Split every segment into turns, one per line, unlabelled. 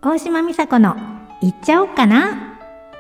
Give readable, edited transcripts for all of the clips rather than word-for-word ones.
大島美佐子の言っちゃおっかな。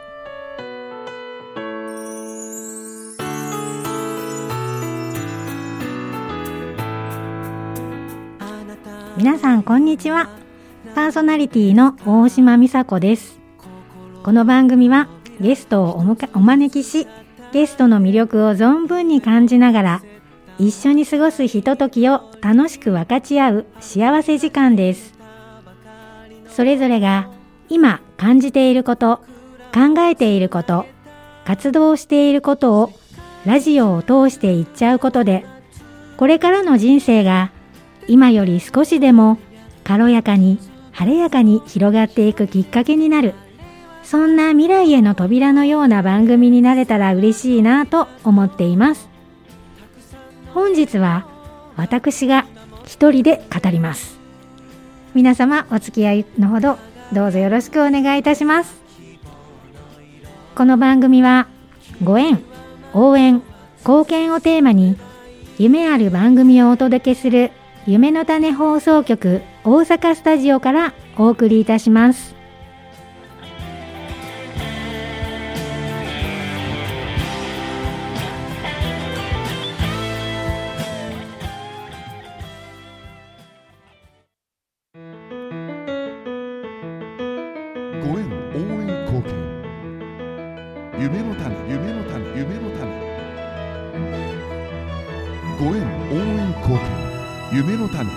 皆さんこんにちは。パーソナリティの大島美佐子です。この番組はゲストをお招きし、ゲストの魅力を存分に感じながら一緒に過ごすひとときを楽しく分かち合う幸せ時間です。それぞれが今感じていること、考えていること、活動していることをラジオを通して言っちゃうことで、これからの人生が今より少しでも軽やかに晴れやかに広がっていくきっかけになる、そんな未来への扉のような番組になれたら嬉しいなと思っています。本日は私が一人で語ります。皆様お付き合いのほどどうぞよろしくお願いいたします。この番組はご縁、応援、貢献をテーマに夢ある番組をお届けする夢の種放送局大阪スタジオからお送りいたします。
ご縁、応援、貢献、夢の種、夢の種、夢の種。ご縁、応援、貢献、夢の種。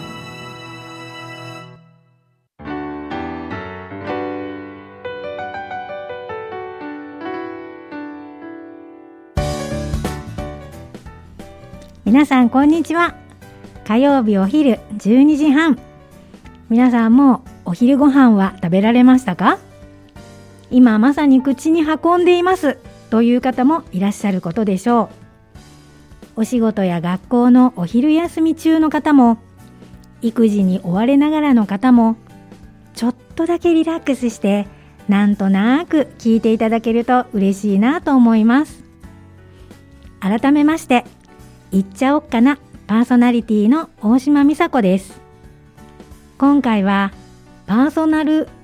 皆さんこんにちは。火曜日お昼12時半。皆さんもお昼ご飯は食べられましたか？今まさに口に運んでいますという方もいらっしゃることでしょう。お仕事や学校のお昼休み中の方も、育児に追われながらの方も、ちょっとだけリラックスしてなんとなく聞いていただけると嬉しいなと思います。改めまして言っちゃおっかなパーソナリティの大島美佐子です。今回はパーソナリ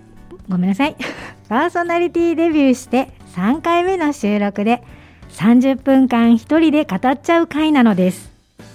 ティデビューして3回目の収録で30分間一人で語っちゃう回なのです。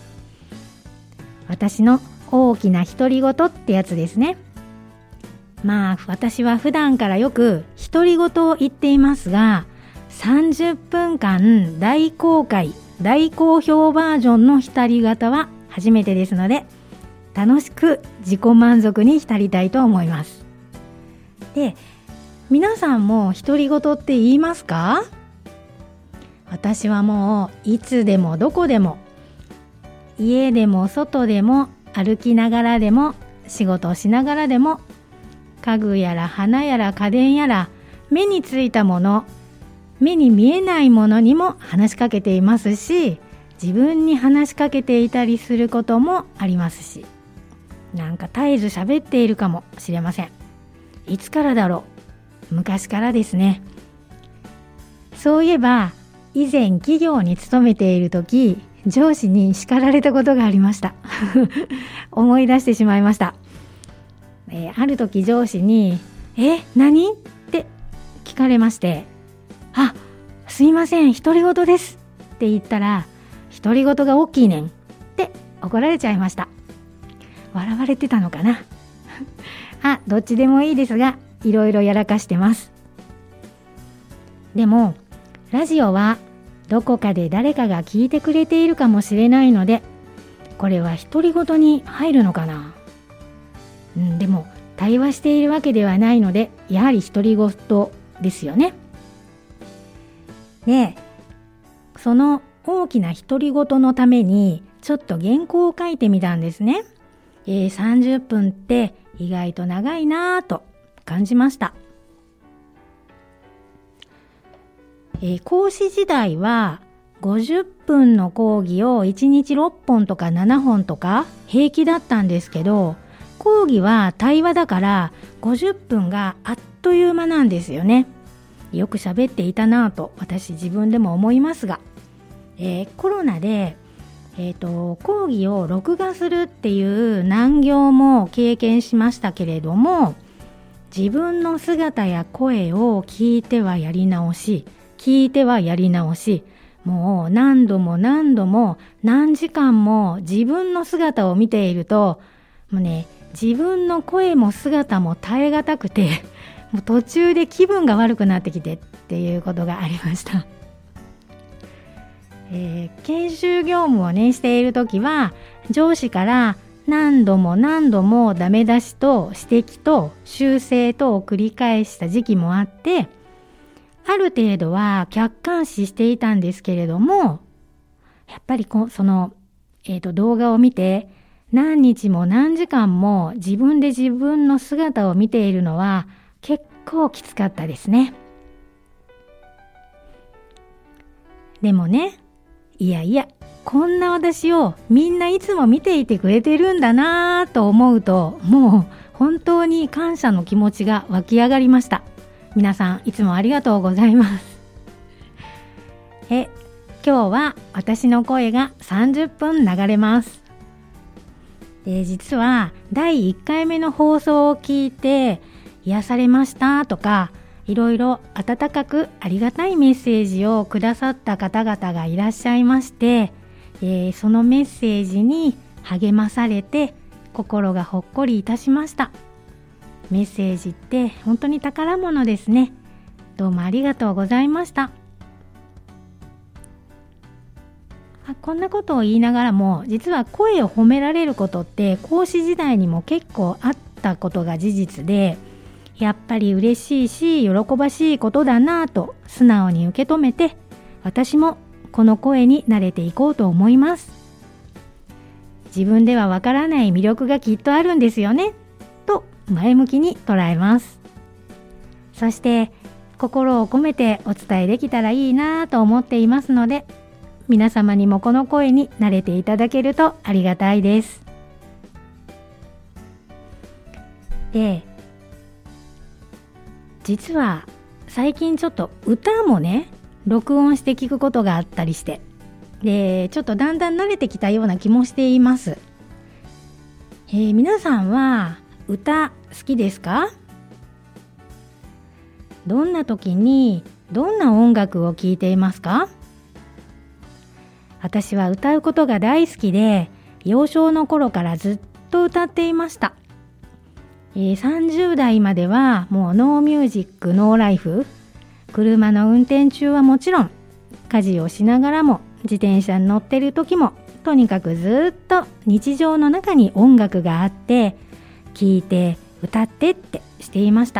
私の大きな独り言ってやつですね。まあ私は普段からよく独り言を言っていますが、30分間大公開大好評バージョンの独り言は初めてですので、楽しく自己満足に浸りたいと思います。で、皆さんも独り言って言いますか？私はもういつでもどこでも、家でも外でも、歩きながらでも、仕事をしながらでも、家具やら花やら家電やら、目についたもの、目に見えないものにも話しかけていますし、自分に話しかけていたりすることもありますし、なんか絶えず喋っているかもしれません。いつからだろう？昔からですね。そういえば以前企業に勤めている時、上司に叱られたことがありました思い出してしまいました。ある時上司に何？って聞かれまして、すいません、独り言ですって言ったら、独り言が大きいねんって怒られちゃいました。笑われてたのかなどっちでもいいですが、いろいろやらかしてます。でもラジオはどこかで誰かが聞いてくれているかもしれないので、これは独り言に入るのかな。でも対話しているわけではないので、やはり独り言ですよね。で、その大きな独り言のためにちょっと原稿を書いてみたんですね。30分って意外と長いなぁと感じました。講師時代は50分の講義を1日6本とか7本とか平気だったんですけど、講義は対話だから50分があっという間なんですよね。よく喋っていたなぁと私自分でも思いますが、コロナで、講義を録画するっていう難行も経験しましたけれども、 自分の姿や声を聞いてはやり直し、聞いてはやり直し、もう何度も何度も何時間も自分の姿を見ていると、もうね、自分の声も姿も耐え難くて、もう途中で気分が悪くなってきてっていうことがありました。研修業務をねしているときは、上司から何度も何度もダメ出しと指摘と修正とを繰り返した時期もあって、ある程度は客観視していたんですけれども、やっぱりその、動画を見て何日も何時間も自分で自分の姿を見ているのは結構きつかったですね。でもね、いやいや、こんな私をみんないつも見ていてくれてるんだなぁと思うと、もう本当に感謝の気持ちが湧き上がりました。皆さんいつもありがとうございます。今日は私の声が30分流れます。実は第1回目の放送を聞いて癒されましたとか、いろいろ温かくありがたいメッセージをくださった方々がいらっしゃいまして、そのメッセージに励まされて心がほっこりいたしました。メッセージって本当に宝物ですね。どうもありがとうございました。こんなことを言いながらも、実は声を褒められることって講師時代にも結構あったことが事実で、やっぱり嬉しいし喜ばしいことだなぁと素直に受け止めて、私もこの声に慣れていこうと思います。自分ではわからない魅力がきっとあるんですよねと前向きに捉えます。そして心を込めてお伝えできたらいいなぁと思っていますので、皆様にもこの声に慣れていただけるとありがたいです。実は最近ちょっと歌もね録音して聞くことがあったりして、ちょっとだんだん慣れてきたような気もしています。皆さんは歌好きですか？どんな時にどんな音楽を聴いていますか？私は歌うことが大好きで、幼少の頃からずっと歌っていました。30代まではもうノーミュージックノーライフ、車の運転中はもちろん、家事をしながらも自転車に乗ってる時も、とにかくずっと日常の中に音楽があって、聴いて歌ってってしていました。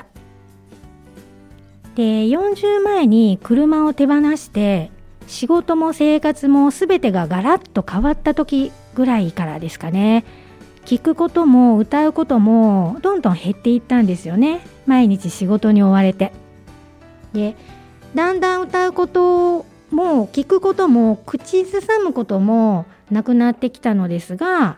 で、40前に車を手放して仕事も生活も全てがガラッと変わった時ぐらいからですかね。聞くことも歌うこともどんどん減っていったんですよね。毎日仕事に追われて。で、だんだん歌うことも聞くことも口ずさむこともなくなってきたのですが、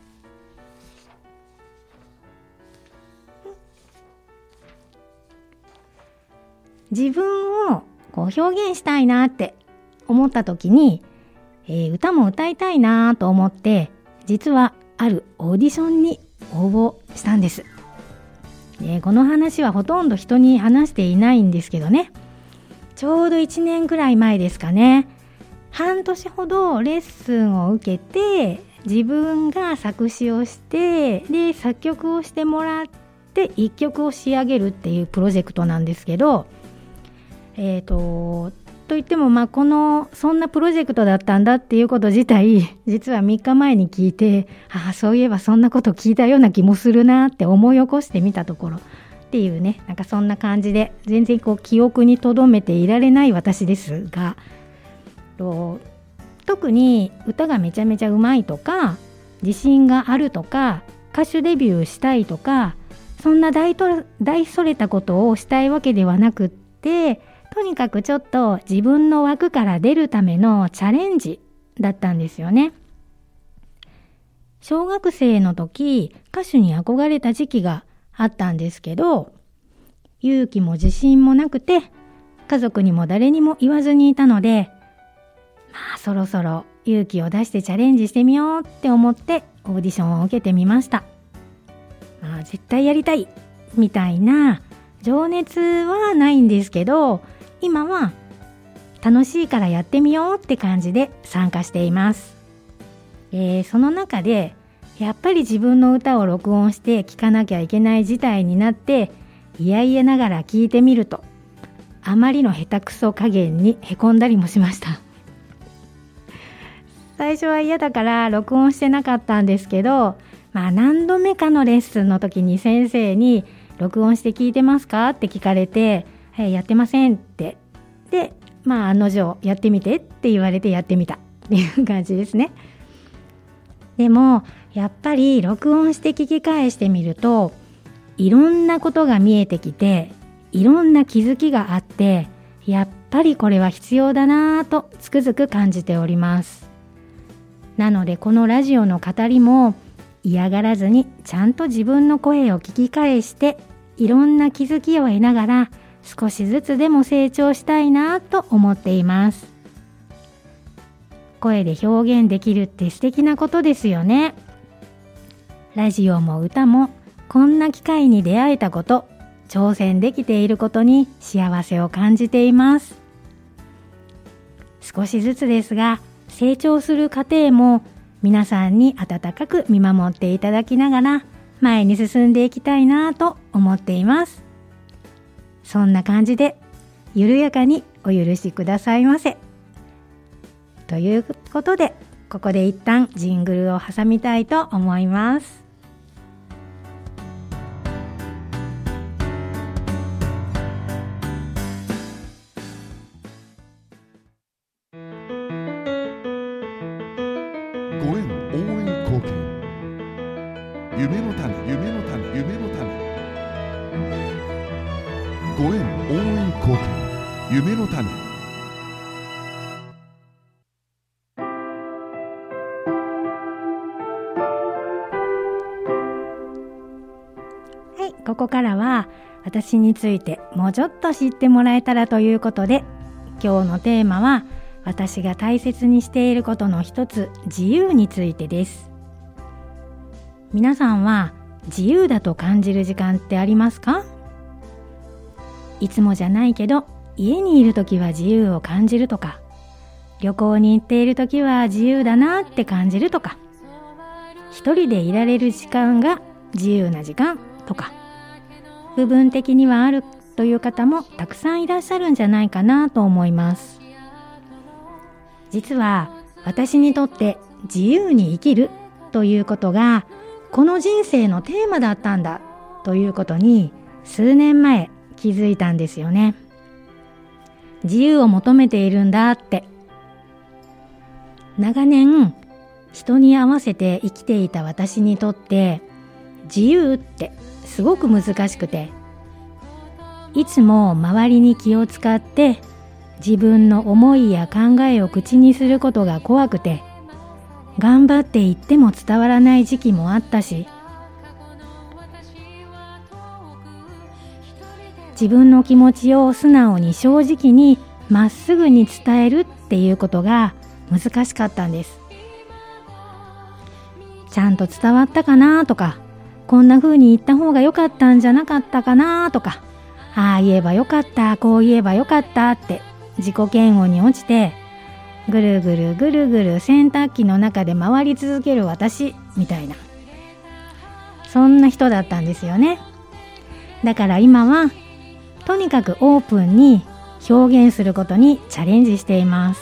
自分をこう表現したいなって思った時に、歌も歌いたいなと思って、実はあるオーディションに応募したんです。この話はほとんど人に話していないんですけどね、ちょうど1年くらい前ですかね。半年ほどレッスンを受けて、自分が作詞をして、で作曲をしてもらって1曲を仕上げるっていうプロジェクトなんですけど、といってもそんなプロジェクトだったんだっていうこと自体、実は3日前に聞いて、そういえばそんなこと聞いたような気もするなって思い起こしてみたところっていうね、なんかそんな感じで全然記憶に留めていられない私ですが、特に歌がめちゃめちゃうまいとか、自信があるとか、歌手デビューしたいとか、そんな大それたことをしたいわけではなくって、とにかくちょっと自分の枠から出るためのチャレンジだったんですよね。小学生の時、歌手に憧れた時期があったんですけど、勇気も自信もなくて、家族にも誰にも言わずにいたので、そろそろ勇気を出してチャレンジしてみようって思ってオーディションを受けてみました。絶対やりたいみたいな情熱はないんですけど、今は楽しいからやってみようって感じで参加しています。その中でやっぱり自分の歌を録音して聴かなきゃいけない事態になって、いやいやながら聴いてみると、あまりの下手くそ加減にへこんだりもしました。最初は嫌だから録音してなかったんですけど、何度目かのレッスンの時に先生に録音して聞いてますかって聞かれて、はい、やってませんって。で、案の定やってみてって言われてやってみたっていう感じですね。でもやっぱり録音して聞き返してみると、いろんなことが見えてきて、いろんな気づきがあって、やっぱりこれは必要だなぁとつくづく感じております。なのでこのラジオの語りも嫌がらずにちゃんと自分の声を聞き返して、いろんな気づきを得ながら少しずつでも成長したいなと思っています。声で表現できるって素敵なことですよね。ラジオも歌もこんな機会に出会えたこと、挑戦できていることに幸せを感じています。少しずつですが成長する過程も皆さんに温かく見守っていただきながら前に進んでいきたいなと思っています。そんな感じで緩やかにお許しくださいませ。ということで、ここで一旦ジングルを挟みたいと思います。
ご縁応援貢献、夢の種、夢の種、夢の種。ご縁応援貢献、夢の種。
はい、ここからは私についてもうちょっと知ってもらえたらということで、今日のテーマは私が大切にしていることの一つ、自由についてです。皆さんは自由だと感じる時間ってありますか？いつもじゃないけど家にいるときは自由を感じるとか、旅行に行っているときは自由だなって感じるとか、一人でいられる時間が自由な時間とか、部分的にはあるという方もたくさんいらっしゃるんじゃないかなと思います。実は私にとって自由に生きるということがこの人生のテーマだったんだということに数年前気づいたんですよね。自由を求めているんだって。長年人に合わせて生きていた私にとって自由ってすごく難しくて、いつも周りに気を使って自分の思いや考えを口にすることが怖くて、頑張って言っても伝わらない時期もあったし、自分の気持ちを素直に正直にまっすぐに伝えるっていうことが難しかったんです。ちゃんと伝わったかなとか、こんな風に言った方が良かったんじゃなかったかなとか、ああ言えばよかった、こう言えばよかったって自己嫌悪に落ちて、ぐるぐるぐるぐる洗濯機の中で回り続ける私みたいな、そんな人だったんですよね。だから今はとにかくオープンに表現することにチャレンジしています。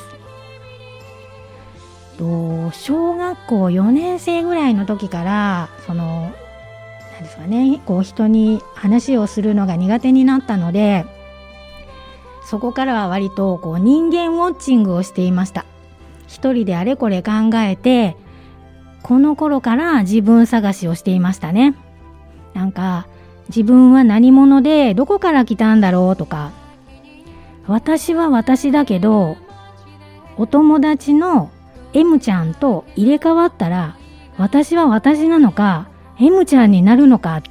小学校4年生ぐらいの時からなんですかね、人に話をするのが苦手になったので、そこからは割と人間ウォッチングをしていました。一人であれこれ考えて、この頃から自分探しをしていましたね。自分は何者でどこから来たんだろうとか、私は私だけどお友達の M ちゃんと入れ替わったら私は私なのか M ちゃんになるのかって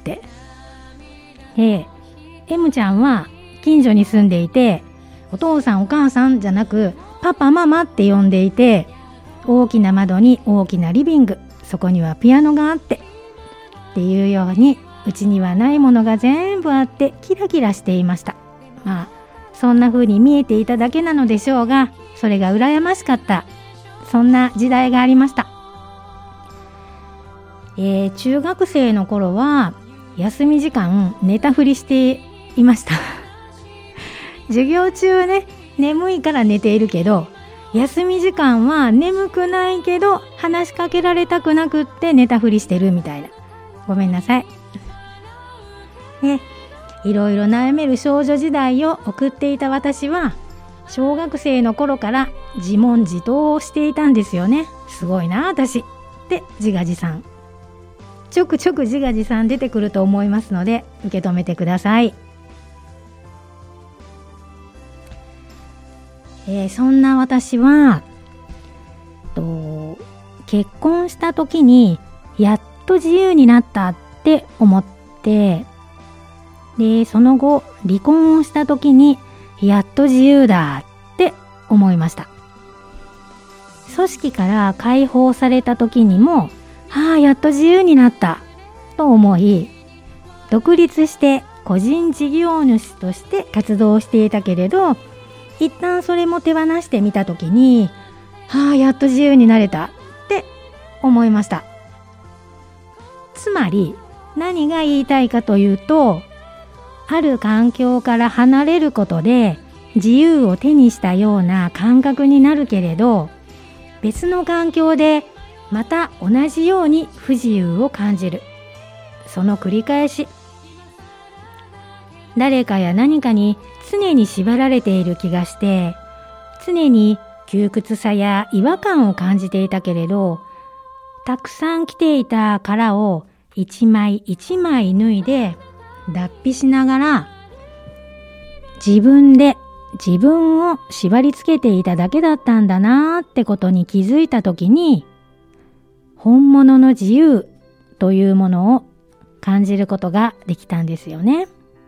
。M ちゃんは近所に住んでいて、お父さんお母さんじゃなくパパママって呼んでいて、大きな窓に大きなリビング、そこにはピアノがあってっていうようにうちにはないものが全部あってキラキラしていました。まあそんな風に見えていただけなのでしょうが、それが羨ましかった、そんな時代がありました。中学生の頃は休み時間寝たふりしていました授業中はね、眠いから寝ているけど、休み時間は眠くないけど話しかけられたくなくって寝たふりしてるみたいな。ごめんなさいね。いろいろ悩める少女時代を送っていた私は、小学生の頃から自問自答をしていたんですよね。すごいな私って自画自賛。ちょくちょく自画自賛出てくると思いますので受け止めてください。そんな私は結婚した時にやっと自由になったって思って、でその後離婚をした時にやっと自由だって思いました。組織から解放された時にも、やっと自由になったと思い、独立して個人事業主として活動していたけれど、一旦それも手放してみた時に、やっと自由になれたって思いました。つまり何が言いたいかというと、ある環境から離れることで自由を手にしたような感覚になるけれど、別の環境でまた同じように不自由を感じる、その繰り返し。誰かや何かに常に縛られている気がして、常に窮屈さや違和感を感じていたけれど、たくさん着ていた殻を一枚一枚脱いで脱皮しながら、自分で自分を縛り付けていただけだったんだなーってことに気づいたときに、本物の自由というものを感じることができたんですよね。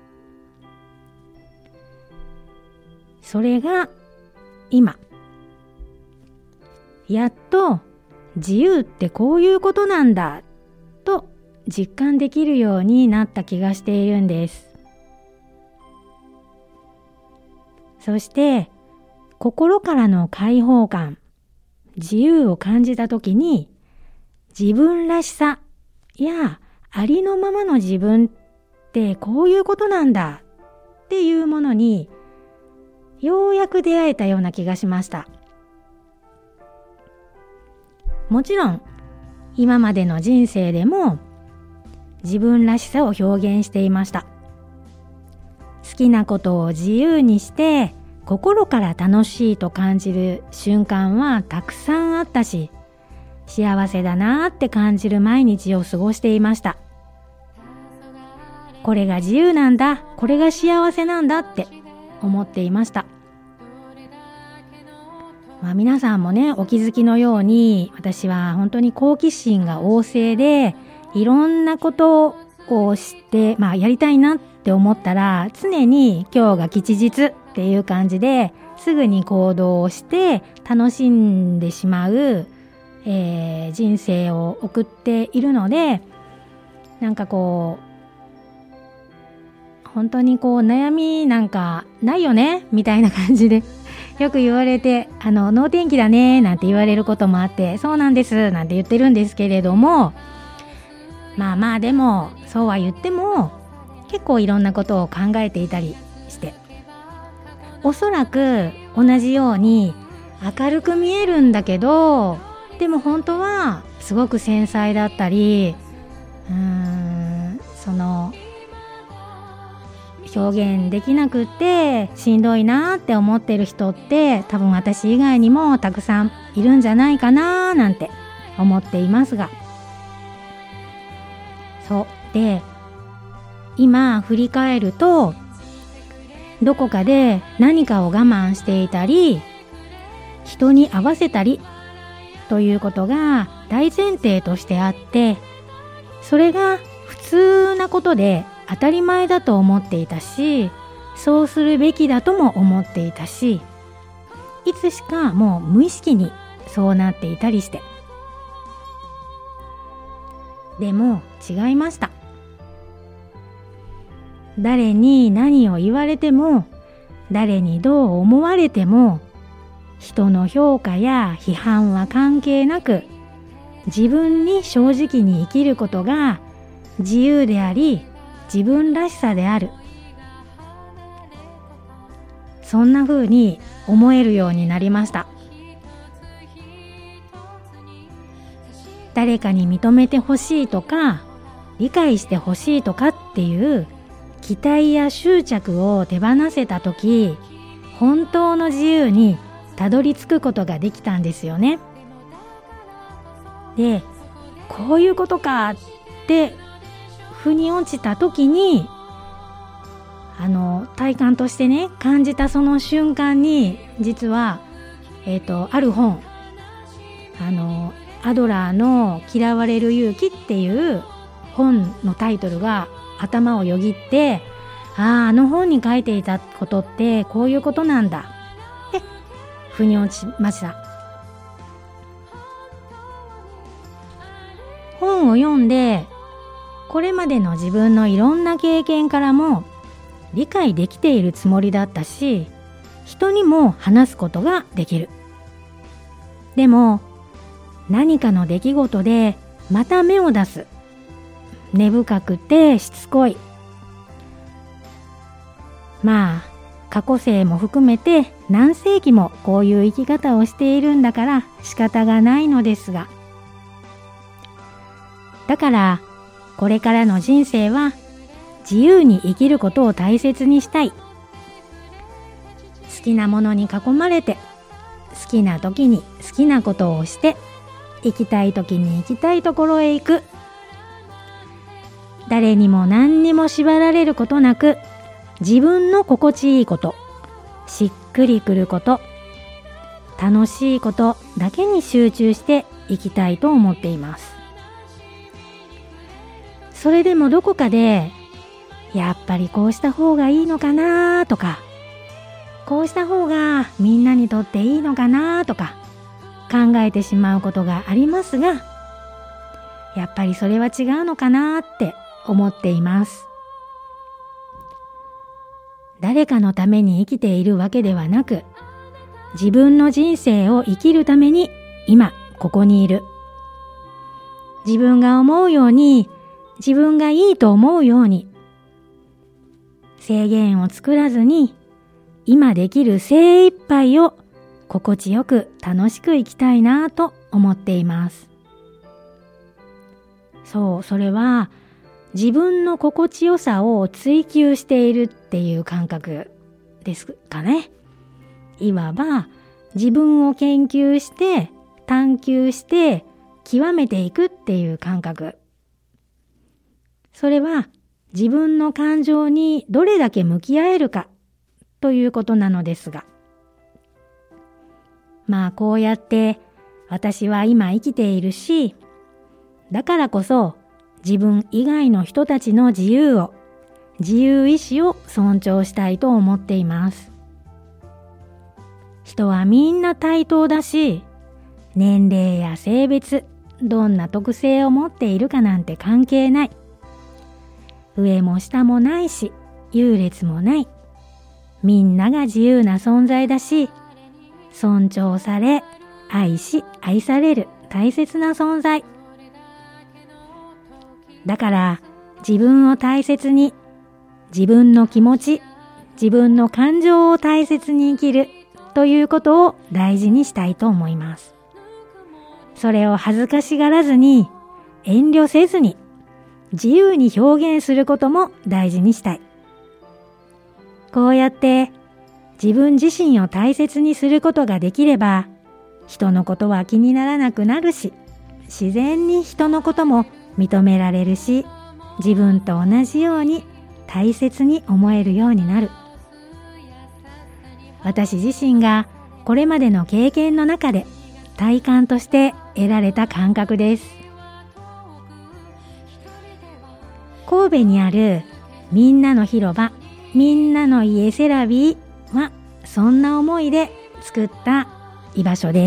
それが今、やっと自由ってこういうことなんだと実感できるようになった気がしているんです。そして心からの解放感、自由を感じたときに、自分らしさやありのままの自分ってこういうことなんだっていうものにようやく出会えたような気がしました。もちろん今までの人生でも自分らしさを表現していました。好きなことを自由にして心から楽しいと感じる瞬間はたくさんあったし、幸せだなって感じる毎日を過ごしていました。これが自由なんだ、これが幸せなんだって思っていました。皆さんもね、お気づきのように、私は本当に好奇心が旺盛で、いろんなことをして、やりたいなって思ったら、常に今日が吉日っていう感じですぐに行動をして楽しんでしまう、人生を送っているので、なんかこう本当に悩みなんかないよねみたいな感じでよく言われて、能天気だねなんて言われることもあって、そうなんですなんて言ってるんですけれども、でもそうは言っても結構いろんなことを考えていたりして、おそらく同じように明るく見えるんだけど、でも本当はすごく繊細だったり、その表現できなくってしんどいなって思ってる人って多分私以外にもたくさんいるんじゃないかななんて思っていますが、そうで今振り返ると、どこかで何かを我慢していたり人に合わせたりということが大前提としてあって、それが普通なことで当たり前だと思っていたし、そうするべきだとも思っていたし、いつしかもう無意識にそうなっていたりして、でも違いました。 誰に何を言われても、誰にどう思われても、人の評価や批判は関係なく、自分に正直に生きることが自由であり、自分らしさである。そんな風に思えるようになりました。誰かに認めてほしいとか、理解してほしいとかっていう期待や執着を手放せたとき、本当の自由にたどり着くことができたんですよね。で、こういうことかって腑に落ちたときに、体感としてね、感じたその瞬間に、実はある本、アドラーの嫌われる勇気っていう本のタイトルが頭をよぎって、あの本に書いていたことってこういうことなんだって腑に落ちました。本を読んで、これまでの自分のいろんな経験からも理解できているつもりだったし、人にも話すことができる。でも何かの出来事でまた芽を出す。根深くてしつこい。まあ過去世も含めて何世紀もこういう生き方をしているんだから仕方がないのですが、だからこれからの人生は自由に生きることを大切にしたい。好きなものに囲まれて、好きな時に好きなことをして、行きたい時に行きたいところへ行く。誰にも何にも縛られることなく、自分の心地いいこと、しっくりくること、楽しいことだけに集中していきたいと思っています。それでもどこかで、やっぱりこうした方がいいのかなとか、こうした方がみんなにとっていいのかなとか考えてしまうことがありますが、やっぱりそれは違うのかなって思っています。誰かのために生きているわけではなく、自分の人生を生きるために今ここにいる。自分が思うように、自分がいいと思うように、制限を作らずに今できる精一杯を心地よく楽しく生きたいなと思っています。そう、それは自分の心地よさを追求しているっていう感覚ですかね。いわば自分を研究して探求して極めていくっていう感覚。それは自分の感情にどれだけ向き合えるかということなのですが、まあこうやって私は今生きているし、だからこそ自分以外の人たちの自由意志を尊重したいと思っています。人はみんな対等だし、年齢や性別、どんな特性を持っているかなんて関係ない。上も下もないし、優劣もない。みんなが自由な存在だし、尊重され、愛し、愛される大切な存在。だから自分を大切に、自分の気持ち、自分の感情を大切に生きるということを大事にしたいと思います。それを恥ずかしがらずに、遠慮せずに、自由に表現することも大事にしたい。こうやって自分自身を大切にすることができれば、人のことは気にならなくなるし、自然に人のことも認められるし、自分と同じように大切に思えるようになる。私自身がこれまでの経験の中で体感として得られた感覚です。神戸にあるみんなの広場、みんなの家セラビーはそんな思いで作った居場所です。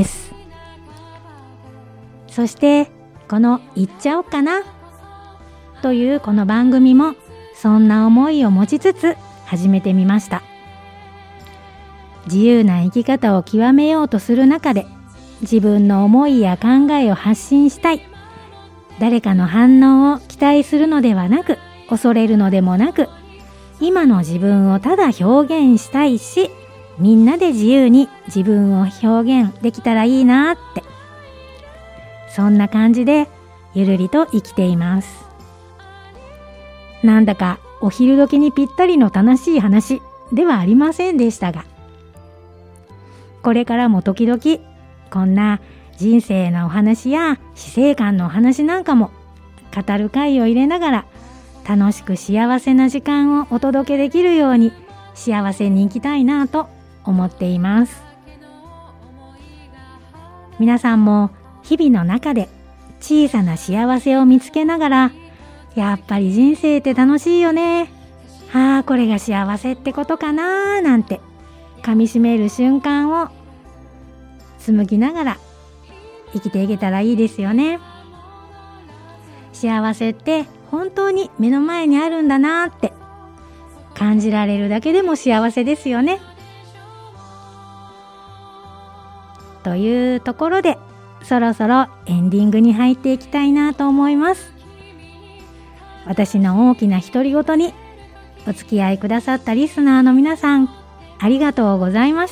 そしてこの行っちゃおっかなというこの番組もそんな思いを持ちつつ始めてみました。自由な生き方を極めようとする中で、自分の思いや考えを発信したい。誰かの反応を期待するのではなく、恐れるのでもなく、今の自分をただ表現したいし、みんなで自由に自分を表現できたらいいなって、そんな感じでゆるりと生きています。なんだかお昼時にぴったりの楽しい話ではありませんでしたが、これからも時々こんな人生のお話や死生観のお話なんかも語る会を入れながら、楽しく幸せな時間をお届けできるように幸せに生きたいなと思っています。皆さんも日々の中で小さな幸せを見つけながら、やっぱり人生って楽しいよね、これが幸せってことかななんて噛み締める瞬間を紡ぎながら生きていけたらいいですよね。幸せって本当に目の前にあるんだなって感じられるだけでも幸せですよね。というところで、そろそろエンディングに入っていきたいなと思います。私の大きな独り言にお付き合いくださったリスナーの皆さん、ありがとうございました。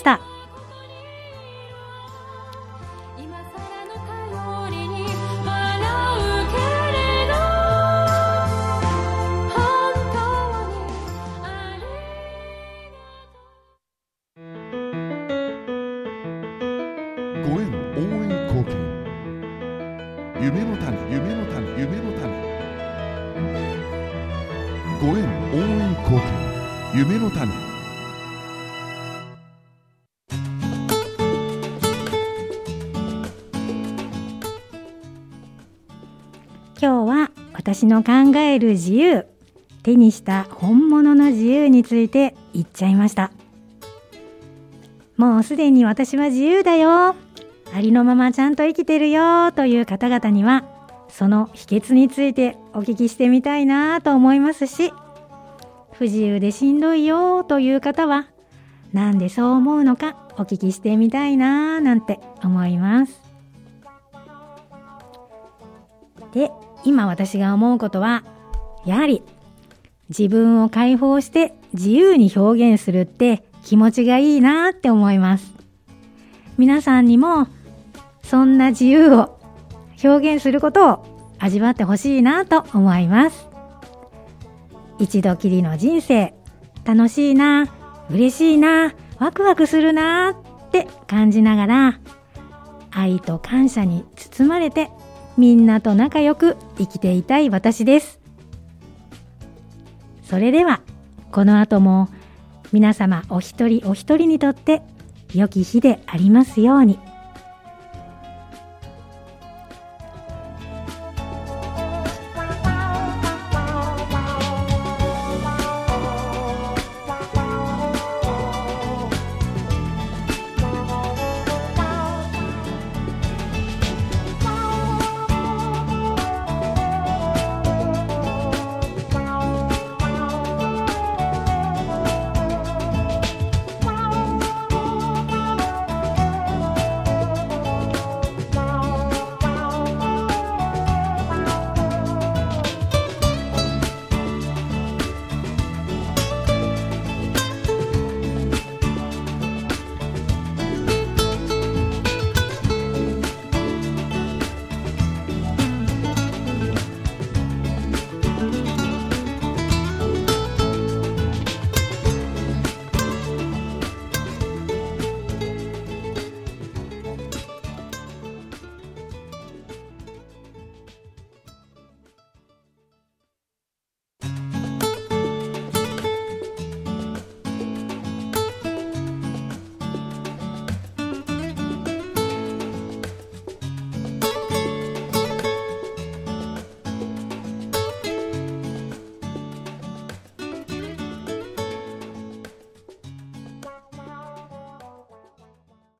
ご縁応援貢献、夢の種、夢の種、夢の種。ご縁応援貢献、夢の種。
今日は私の考える自由、手にした本物の自由について言っちゃいました。もうすでに私は自由だよ、ありのままちゃんと生きてるよという方々には、その秘訣についてお聞きしてみたいなと思いますし、不自由でしんどいよという方は、なんでそう思うのかお聞きしてみたいななんて思います。で、今私が思うことは、やはり自分を解放して自由に表現するって気持ちがいいなって思います。皆さんにもそんな自由を表現することを味わってほしいなと思います。一度きりの人生、楽しいな、嬉しいな、ワクワクするなって感じながら、愛と感謝に包まれてみんなと仲良く生きていたい私です。それではこの後も皆様お一人お一人にとって良き日でありますように。